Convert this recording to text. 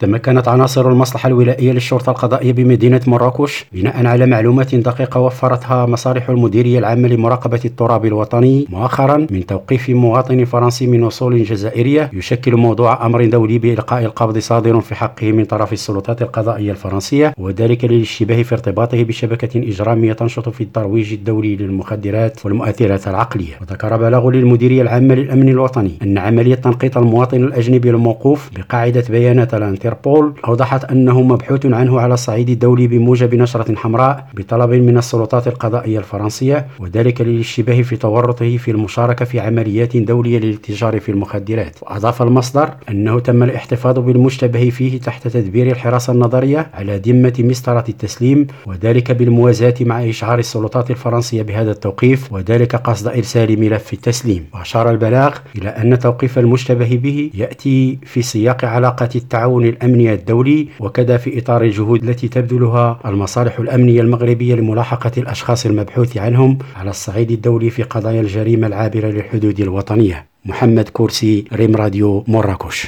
تمكنت عناصر المصلحة الولائية للشرطة القضائية بمدينة مراكش بناء على معلومات دقيقة وفرتها مصالح المديرية العامة لمراقبة التراب الوطني مؤخرا من توقيف مواطن فرنسي من أصول جزائرية يشكل موضوع أمر دولي بإلقاء القبض صادر في حقه من طرف السلطات القضائية الفرنسية، وذلك للاشتباه في ارتباطه بشبكة إجرامية تنشط في الترويج الدولي للمخدرات والمؤثرات العقلية. وذكر بلاغ للمديرية العامة للأمن الوطني أن عملية تنقيط المواطن الأجنبي الموقوف بقاعدة بيانات الانتربول أوضحت أنه مبحوث عنه على الصعيد الدولي بموجب نشرة حمراء بطلب من السلطات القضائية الفرنسية، وذلك للاشتباه في تورطه في المشاركة في عمليات دولية للاتجار في المخدرات. وأضاف المصدر أنه تم الاحتفاظ بالمشتبه فيه تحت تدبير الحراسة النظرية على ذمة مسطرة التسليم، وذلك بالموازاة مع إشعار السلطات الفرنسية بهذا التوقيف، وذلك قصد إرسال ملف التسليم. وأشار البلاغ إلى أن توقيف المشتبه به يأتي في سياق علاقة التعاون الأمني الدولي، وكذا في إطار الجهود التي تبذلها المصالح الأمنية المغربية لملاحقة الأشخاص المبحوث عنهم على الصعيد الدولي في قضايا الجريمة العابرة للحدود الوطنية. محمد كورسي، ريم راديو مراكش.